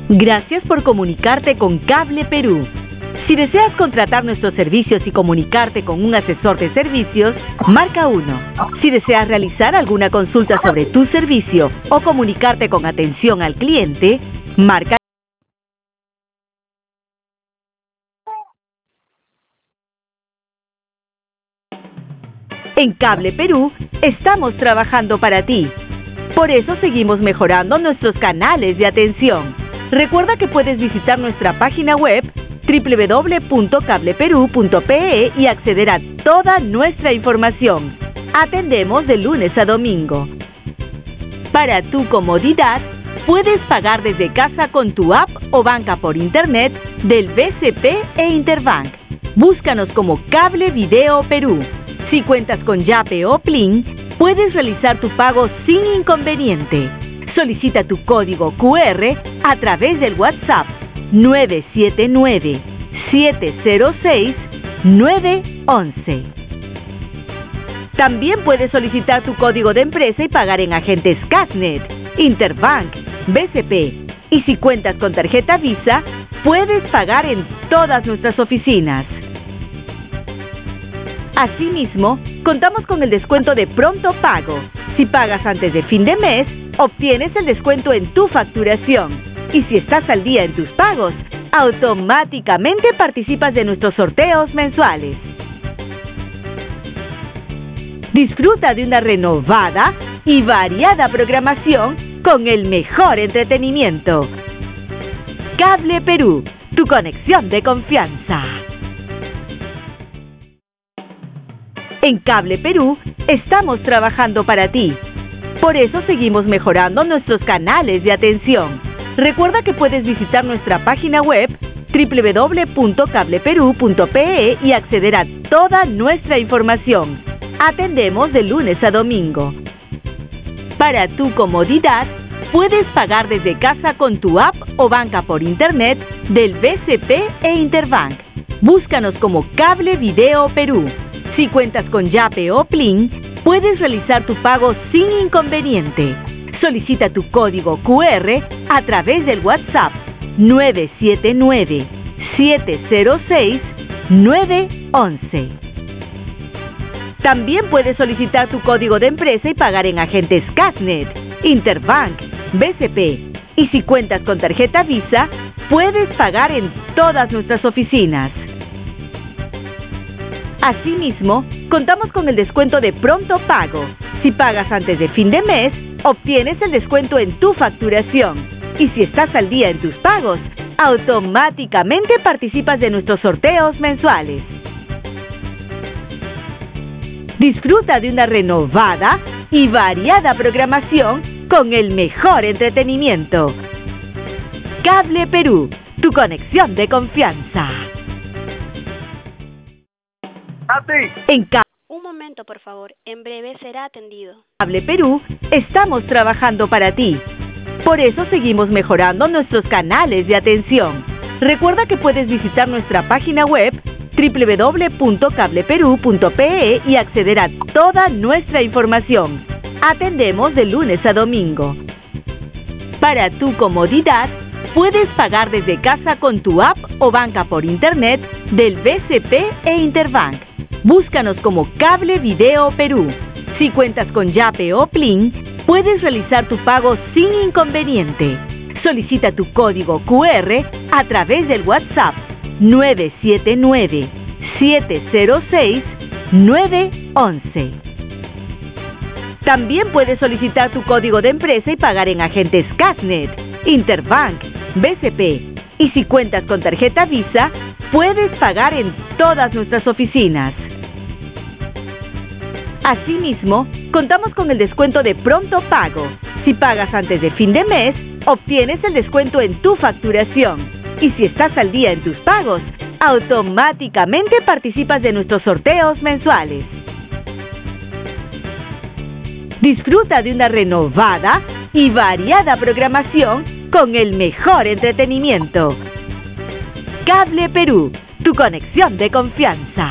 Gracias por comunicarte con Cable Perú. Si deseas contratar nuestros servicios y comunicarte con un asesor de servicios, marca 1. Si deseas realizar alguna consulta sobre tu servicio o comunicarte con atención al cliente, marca. En Cable Perú estamos trabajando para ti. Por eso seguimos mejorando nuestros canales de atención. Recuerda que puedes visitar nuestra página web www.cableperu.pe y acceder a toda nuestra información. Atendemos de lunes a domingo. Para tu comodidad, puedes pagar desde casa con tu app o banca por internet del BCP e Interbank. Búscanos como Cable Video Perú. Si cuentas con Yape o Plin, puedes realizar tu pago sin inconveniente. Solicita tu código QR a través del WhatsApp 979-706-911. También puedes solicitar tu código de empresa y pagar en agentes Casnet, Interbank, BCP. Y si cuentas con tarjeta Visa, puedes pagar en todas nuestras oficinas. Asimismo, contamos con el descuento de pronto pago. Si pagas antes de fin de mes, obtienes el descuento en tu facturación. Y si estás al día en tus pagos, automáticamente participas de nuestros sorteos mensuales. Disfruta de una renovada y variada programación con el mejor entretenimiento. Cable Perú, tu conexión de confianza. En Cable Perú estamos trabajando para ti. Por eso seguimos mejorando nuestros canales de atención. Recuerda que puedes visitar nuestra página web www.cableperu.pe y acceder a toda nuestra información. Atendemos de lunes a domingo. Para tu comodidad, puedes pagar desde casa con tu app o banca por internet del BCP e Interbank. Búscanos como Cable Video Perú. Si cuentas con Yape o Plin, puedes realizar tu pago sin inconveniente. Solicita tu código QR a través del WhatsApp 979-706-911. También puedes solicitar tu código de empresa y pagar en agentes Casnet, Interbank, BCP. Y si cuentas con tarjeta Visa, puedes pagar en todas nuestras oficinas. Asimismo, contamos con el descuento de pronto pago. Si pagas antes de fin de mes, obtienes el descuento en tu facturación. Y si estás al día en tus pagos, automáticamente participas de nuestros sorteos mensuales. Disfruta de una renovada y variada programación con el mejor entretenimiento. Cable Perú, tu conexión de confianza. Un momento, por favor. En breve será atendido. Cable Perú estamos trabajando para ti. Por eso seguimos mejorando nuestros canales de atención. Recuerda que puedes visitar nuestra página web www.cableperu.pe y acceder a toda nuestra información. Atendemos de lunes a domingo. Para tu comodidad, puedes pagar desde casa con tu app o banca por internet del BCP e Interbank. Búscanos como Cable Video Perú. Si cuentas con Yape o Plin, puedes realizar tu pago sin inconveniente. Solicita tu código QR a través del WhatsApp 979-706-911. También puedes solicitar tu código de empresa y pagar en agentes Casnet, Interbank, BCP. Y si cuentas con tarjeta Visa, puedes pagar en todas nuestras oficinas. Asimismo, contamos con el descuento de pronto pago. Si pagas antes de fin de mes, obtienes el descuento en tu facturación. Y si estás al día en tus pagos, automáticamente participas de nuestros sorteos mensuales. Disfruta de una renovada y variada programación con el mejor entretenimiento. Cable Perú, tu conexión de confianza.